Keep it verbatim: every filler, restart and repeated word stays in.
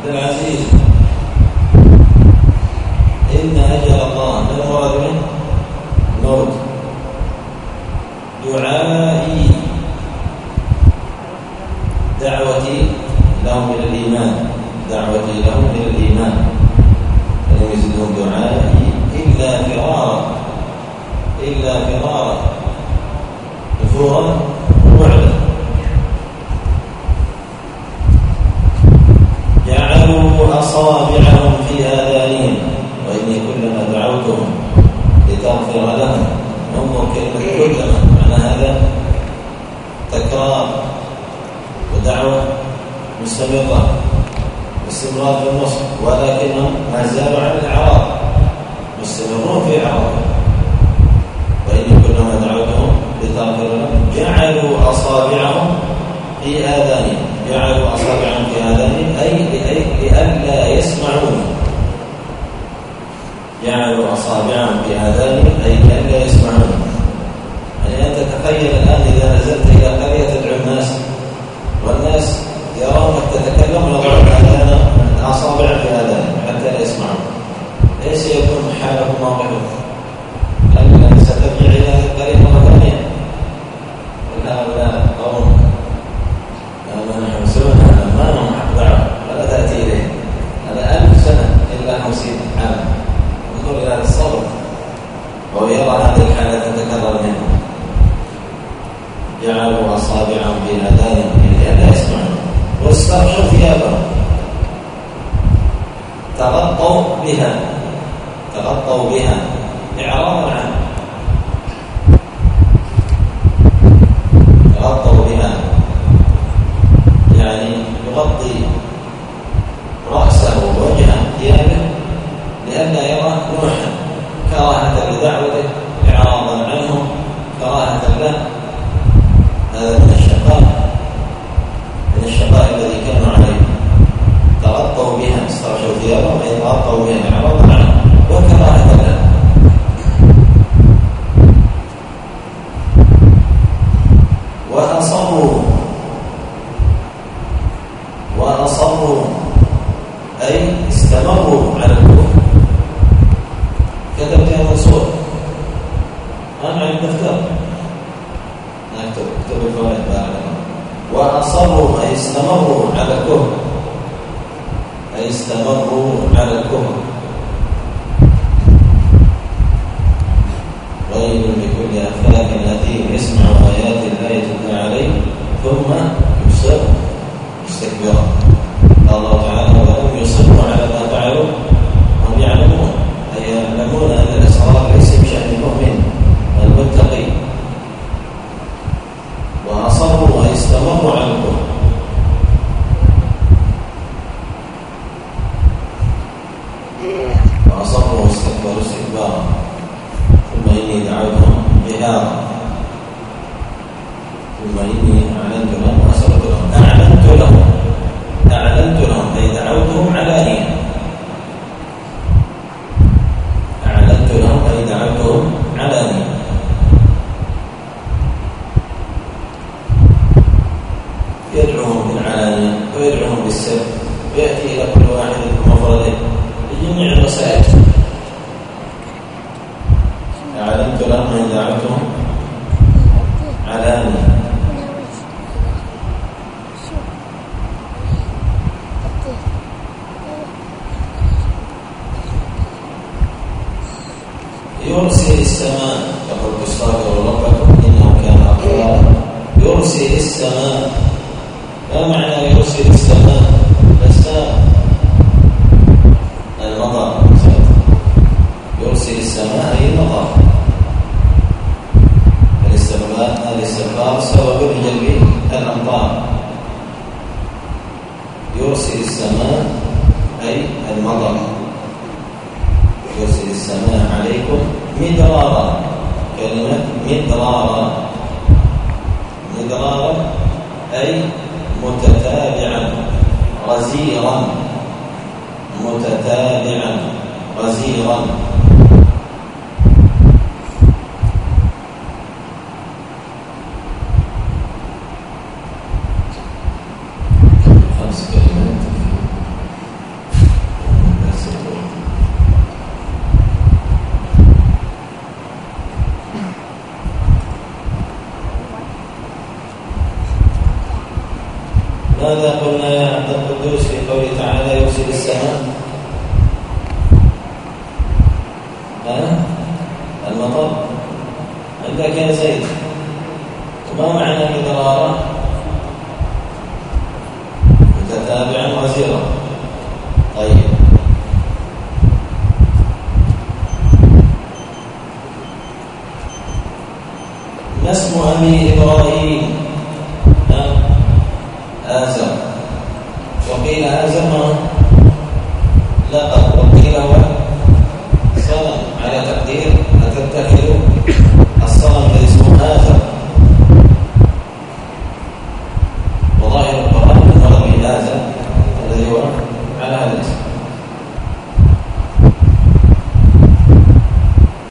عبد العزيز إن أجل الله من مراد منه موت. دعائي دعوتي لهم إلى الإيمان، دعوتي لهم إلى الإيمان، فلم يزدهم دعائي إلا فرارا، إلا فرارا، نفورا وبعدا. جعلوا أصابعهم في آذانهم وإني كلما دعوتهم لتغفر لهم. انظر كلمة كلما، معنى هذا تكرار ودعوة مستمرة واستمرار في النصر، ولكنهم ما زالوا على الإعراض، مستمرون في إعراضهم. وإني كلما دعوتهم لتغفر لهم جعلوا أصابعهم في آذانهم، جعلوا أصابعهم في آذانهم أي لئلا يسمعون، جعلوا أصابعهم في آذانهم أي لئلا يسمعون. يعني أنت تخيل الآن إذا نزلت إلى قرية تدعو الناس والناس يرونك تتكلم ويضعون أصابع في آذانهم حتى لا يسمعون، ايش سيكون حالك وموقفك؟ هل سترجع إلى هذه القرية مرة ثانية؟ هؤلاء قوم ما نحن سنة ما لهم حق دعوة ولا تأتي إليه، هذا ألف سنة إلا خمسين عام. انظر إلى هذا الصبر وهو يرى هذه الحالة تتكرر منه. جعلوا أصابعهم في آذانهم لئلا يسمعون واستغشوا ثيابهم، تغطوا بها، تغطوا بها إعراضا عنه، تغطوا بها يعني يغطي رأسه ووجهه ثيابه لئلا يرى نوحا، كراهة لدعوته، إعراضا عنه، كراهة له. هذا من الشقاء، من الشقاء الذي كانوا عليه. تغطوا بها، استغشوا ثيابهم أي تغطوا بها إعراضا عنه وكراهة له. وأصروا، وأصروا أي استمروا على الكفر. كتبت يا منصور أنا عند الدفتر نكتب اكتب الفوائد بعد. وأصروا أي استمروا على الكفر، أي استمروا على الكفر. ويل لكل أفاك أثيم يسمع آيات الله تتلى عليه ثم يصر مستكبرا. قال الله تعالى ولم يصروا على ما فعلوا وهم يعلمون، أي يعلمون أن الإصرار ليس بشأن المؤمن المتقي. وأصروا أي استمروا على الكفر. وأصروا واستكبروا استكبارا ثم إني دعوتهم جهارا ثم إني أعلنت لهم وأسررت لهم. أعلنت لهم، أعلنت لهم أي دعوتهم علانية، أعلنت لهم أي دعوتهم علانية. يدعوهم بالعلانية ويدعوهم بالسر، ويأتي إلى كل واحد بمفرده بجميع الوسائل. أعلنت لهم أي دعوتهم علانية. يرسل السماء، فقلت استغفروا ربكم إنه كان غفارا. يرسل السماء، ما معنى يرسل السماء؟ السماء المطر، يرسل السماء أي المطر. الاستغفار سبب لجلب الأمطار. يرسل السماء أي المطر، يرسل السماء عليكم مدرارا. كلمة مدرارا، مدرارا أي متتابعا غزيرا، متتابعا غزيرا. خمس كلمات ماذا قلنا يا عبد القدوس في قوله تعالى يرسل السماء؟ ها؟ المطر. عندك يا زيد، وما معنى مدرارا؟ متتابعا وزيرا. طيب، ما اسم أبي إبراهيم؟ آزر. وقيل آزر لقب، وقيل هو صنم، على تقدير أتتخذ الصنم الذي اسمه آزر. وظاهر القرآن المرض به آزر الذي هو على هذا الاسم.